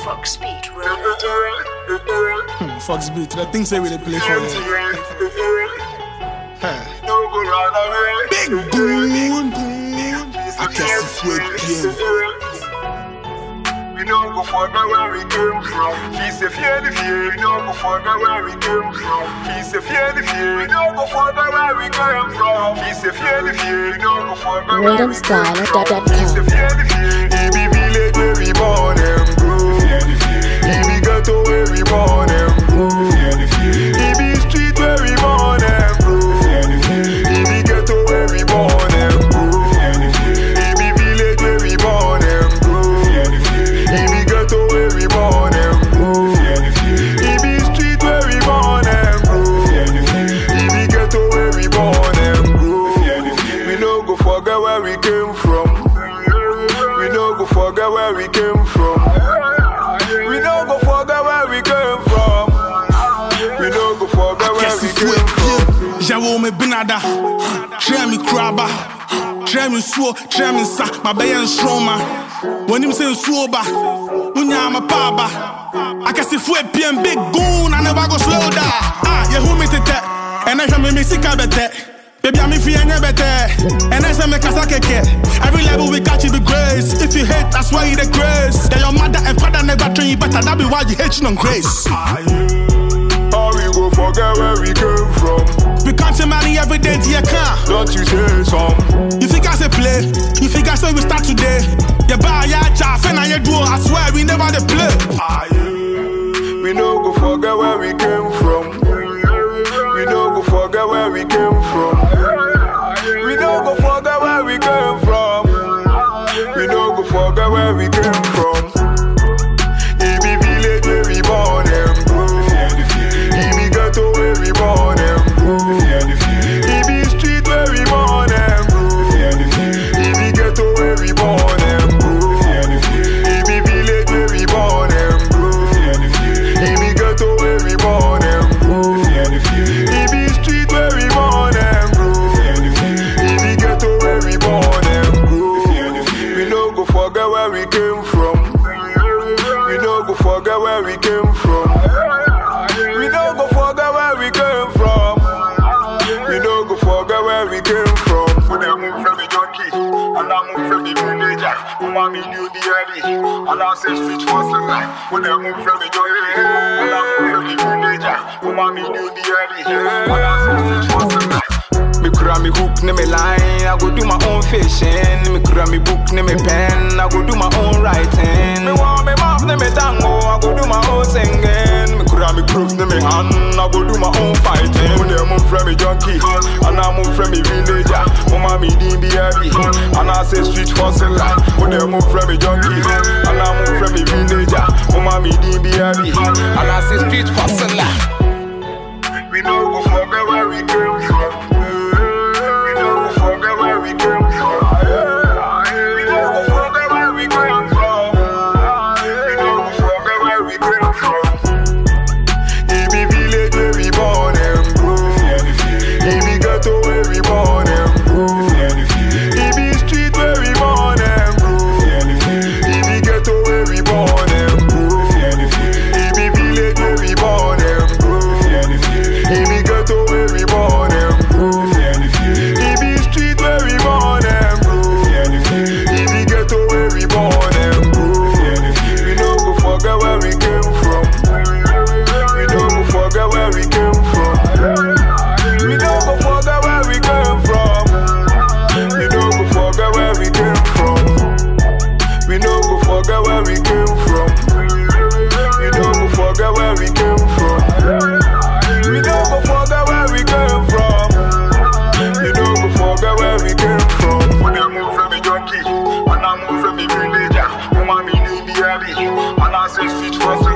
Fox Beat, Fox Beat, the things they really play for you. Big goon, I can't see we don't go forget where we came from. He's a fear, we don't go forget where we came from. He's a fear, we don't go forget where we came from. He's a fear, we don't go forget where we came from. He's a fear, he be village where we born and grew. He be ghetto where we born and grew. He be street where we born and grew. He be ghetto where we born and grew. He be village where we born and grew. He be ghetto where we born and grew. He be street where we born and grew. He be ghetto where we born and grew. We no go forget where we came from. We no go forget where we came from. We no go forget where we came from. We no go forget where we came from. Jawo me binada, try me crabba, try me swo, try me sa, my bayan stroma. When him say swoba, unya ma paba. I can see fwe PM big goon, I never go slow down. Ah, you who me tete, and I me sika bete. Baby, I'm free and better. And I say me kasa keke. Every level we catch you the grace. If you hate, that's why you the grace. That your mother and father never train you better. That be why you hate you on grace. How we go forget where we came from? We count your money every day to your car. Don't you say some? You think I say play? You think I say we start today? You buy your chaff and you do. I swear we never dey play. We no go forget where we came from. We no go forget where we came from. We no go forget where we came from. We no go forget where we came from. He be village where we born and grew. He be ghetto where we born and grew. He be street where we born and grew. He be ghetto where we born and grew. He be village where we born and grew. He be ghetto where we born and grew. He be street where we born and grew. He be ghetto where we born and grew. We no go forget where we came from. We no go forget where we came from. We no go forget where we came from. We no go forget where we came from. When I move from the junkie, and I move from the villager, mommy knew the early, and I say street was the life. When I move from the junkie, and I move from the villager, mommy knew the early, and I say street was the life. Me cry me hook, ne me line, I go do my own fishing. Me cry me book, ne me pen, I go do my own writing. Me want me mouth, ne me tango, I go do my own singing. Me cry me groove, ne me hand, I go do my own fighting. When they move from me junkie, and I move from me villager, mama me din the heavy, and I say street hustle life. When they move from me junkie, and I move from me villager, mama me din the heavy, and I say street hustle life. We no go forget where we came from. Forget where we came from. We don't go forget where we came from. We don't go forget where we came from. He be village where we born and grew. He be ghetto where we born and grew. He be street where we born and grew. He be ghetto where we born and grew. He be village where we born and grew. He be ghetto where we born and grew. He be street where we born and grew. He be ghetto where we born and grew. We no go forget where we came from. We no go forget where we came from. We no go forget where we came from. We no go forget where we came from. We no go forget where we came from. We no go forget where we came from. We no go forget where we came from. We no go forget where we came from. When I move from the junkie, and I move from the villager, mama me knew the early, and I say street hustle.